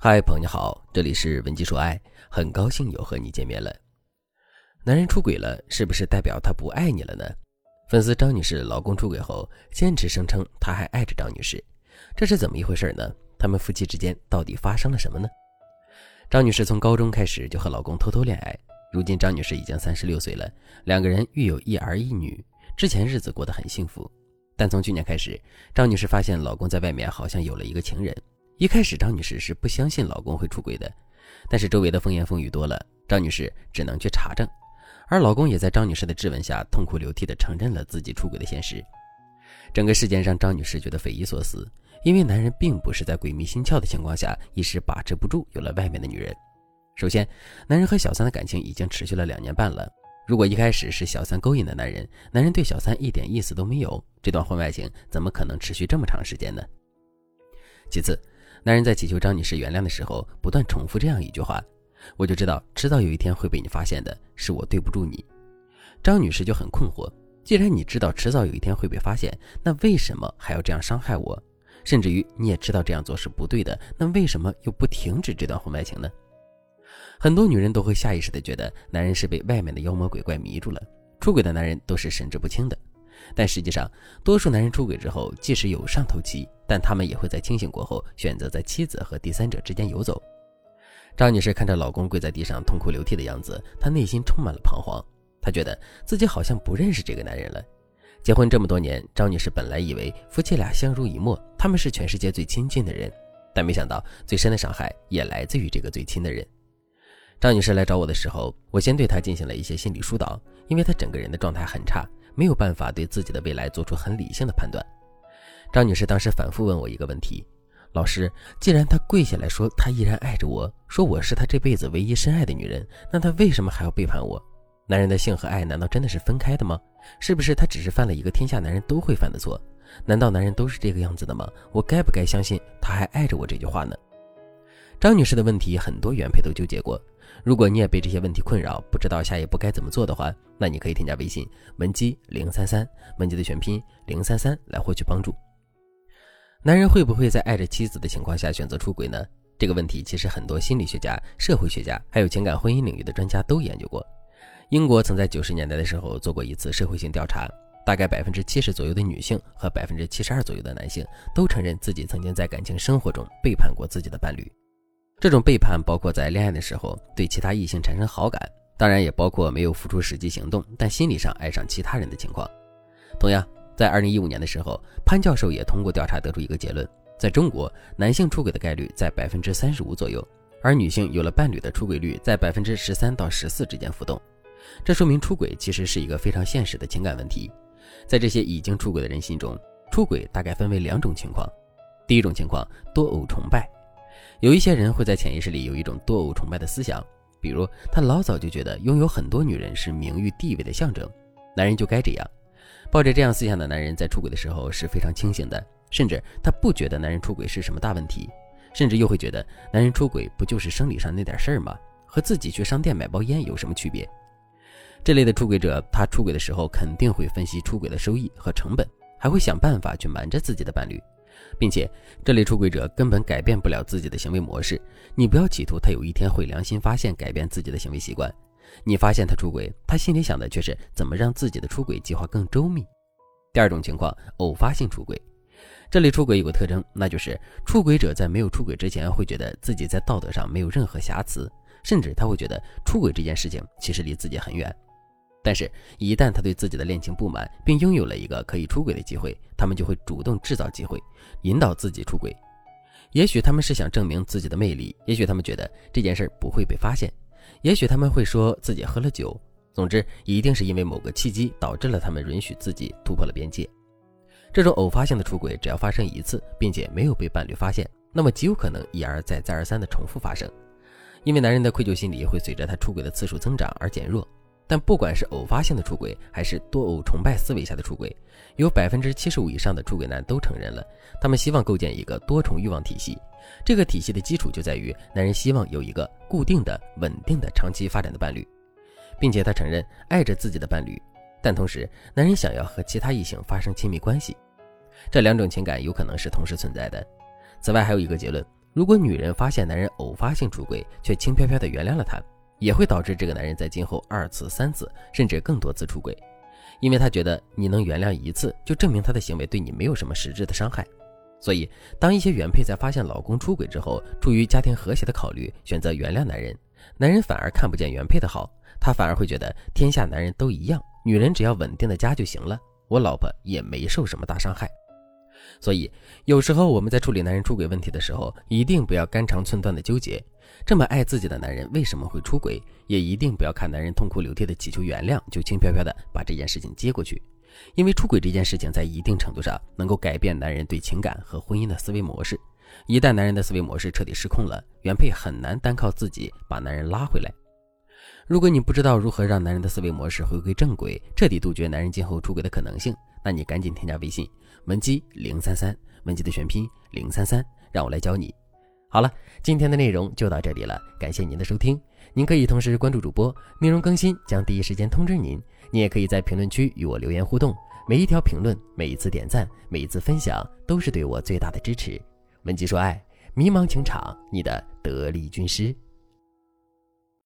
嗨，朋友你好，这里是文姬说爱，很高兴又和你见面了。男人出轨了，是不是代表他不爱你了呢？粉丝张女士老公出轨后，坚持声称他还爱着张女士，这是怎么一回事呢？他们夫妻之间到底发生了什么呢？张女士从高中开始就和老公偷偷恋爱，如今张女士已经36岁了，两个人育有一儿一女，之前日子过得很幸福。但从去年开始，张女士发现老公在外面好像有了一个情人。一开始张女士是不相信老公会出轨的，但是周围的风言风语多了，张女士只能去查证，而老公也在张女士的质问下痛哭流涕地承认了自己出轨的现实。整个事件让张女士觉得匪夷所思，因为男人并不是在鬼迷心窍的情况下一时把持不住有了外面的女人。首先，男人和小三的感情已经持续了2年半了，如果一开始是小三勾引的男人对小三一点意思都没有，这段婚外情怎么可能持续这么长时间呢？其次，男人在祈求张女士原谅的时候不断重复这样一句话：我就知道迟早有一天会被你发现的，是我对不住你。张女士就很困惑，既然你知道迟早有一天会被发现，那为什么还要这样伤害我？甚至于你也知道这样做是不对的，那为什么又不停止这段婚外情呢？很多女人都会下意识地觉得男人是被外面的妖魔鬼怪迷住了，出轨的男人都是神志不清的。但实际上，多数男人出轨之后，即使有上头期，但他们也会在清醒过后选择在妻子和第三者之间游走。张女士看着老公跪在地上痛哭流涕的样子，她内心充满了彷徨。她觉得自己好像不认识这个男人了。结婚这么多年，张女士本来以为夫妻俩相濡以沫，他们是全世界最亲近的人，但没想到最深的伤害也来自于这个最亲的人。张女士来找我的时候，我先对她进行了一些心理疏导，因为她整个人的状态很差，没有办法对自己的未来做出很理性的判断。张女士当时反复问我一个问题：老师，既然他跪下来说他依然爱着我，说我是他这辈子唯一深爱的女人，那他为什么还要背叛我？男人的性和爱难道真的是分开的吗？是不是他只是犯了一个天下男人都会犯的错？难道男人都是这个样子的吗？我该不该相信他还爱着我这句话呢？张女士的问题很多原配都纠结过，如果你也被这些问题困扰，不知道下一步该怎么做的话，那你可以添加微信文姬033，文姬的全拼033来获取帮助。男人会不会在爱着妻子的情况下选择出轨呢？这个问题其实很多心理学家、社会学家还有情感婚姻领域的专家都研究过。英国曾在90年代的时候做过一次社会性调查，大概70%左右的女性和72%左右的男性都承认自己曾经在感情生活中背叛过自己的伴侣。这种背叛包括在恋爱的时候对其他异性产生好感，当然也包括没有付出实际行动，但心理上爱上其他人的情况。同样，在2015年的时候，潘教授也通过调查得出一个结论，在中国，男性出轨的概率在35%左右，而女性有了伴侣的出轨率在13%到14%之间浮动。这说明出轨其实是一个非常现实的情感问题。在这些已经出轨的人心中，出轨大概分为2种情况。第一种情况，多偶崇拜。有一些人会在潜意识里有一种多偶崇拜的思想，比如他老早就觉得拥有很多女人是名誉地位的象征，男人就该这样。抱着这样思想的男人在出轨的时候是非常清醒的，甚至他不觉得男人出轨是什么大问题，甚至又会觉得男人出轨不就是生理上那点事儿吗？和自己去商店买包烟有什么区别？这类的出轨者，他出轨的时候肯定会分析出轨的收益和成本，还会想办法去瞒着自己的伴侣，并且这类出轨者根本改变不了自己的行为模式，你不要企图他有一天会良心发现改变自己的行为习惯。你发现他出轨，他心里想的却是怎么让自己的出轨计划更周密。第二种情况，偶发性出轨。这类出轨有个特征，那就是出轨者在没有出轨之前会觉得自己在道德上没有任何瑕疵，甚至他会觉得出轨这件事情其实离自己很远。但是一旦他对自己的恋情不满，并拥有了一个可以出轨的机会，他们就会主动制造机会，引导自己出轨。也许他们是想证明自己的魅力，也许他们觉得这件事不会被发现，也许他们会说自己喝了酒，总之一定是因为某个契机导致了他们允许自己突破了边界。这种偶发性的出轨只要发生一次，并且没有被伴侣发现，那么极有可能一而再再而三的重复发生。因为男人的愧疚心理会随着他出轨的次数增长而减弱。但不管是偶发性的出轨还是多偶崇拜思维下的出轨，有75%以上的出轨男都承认了，他们希望构建一个多重欲望体系。这个体系的基础就在于男人希望有一个固定的、稳定的、长期发展的伴侣，并且他承认爱着自己的伴侣，但同时男人想要和其他异性发生亲密关系。这2种情感有可能是同时存在的。此外还有一个结论， 如果女人发现男人偶发性出轨，却轻飘飘地原谅了他，也会导致这个男人在今后2次、3次，甚至更多次出轨，因为他觉得你能原谅1次，就证明他的行为对你没有什么实质的伤害。所以，当一些原配在发现老公出轨之后，出于家庭和谐的考虑，选择原谅男人，男人反而看不见原配的好，他反而会觉得天下男人都一样，女人只要稳定的家就行了，我老婆也没受什么大伤害。所以，有时候我们在处理男人出轨问题的时候，一定不要肝肠寸断的纠结，这么爱自己的男人为什么会出轨，也一定不要看男人痛哭流涕的祈求原谅，就轻飘飘的把这件事情接过去。因为出轨这件事情在一定程度上能够改变男人对情感和婚姻的思维模式，一旦男人的思维模式彻底失控了，原配很难单靠自己把男人拉回来。如果你不知道如何让男人的思维模式回归正轨，彻底杜绝男人今后出轨的可能性，那你赶紧添加微信文姬033，文姬的全拼033，让我来教你。好了，今天的内容就到这里了，感谢您的收听。您可以同时关注主播，内容更新将第一时间通知您。你也可以在评论区与我留言互动，每一条评论，每一次点赞，每一次分享，都是对我最大的支持。文姬说爱，迷茫情场，你的得力军师。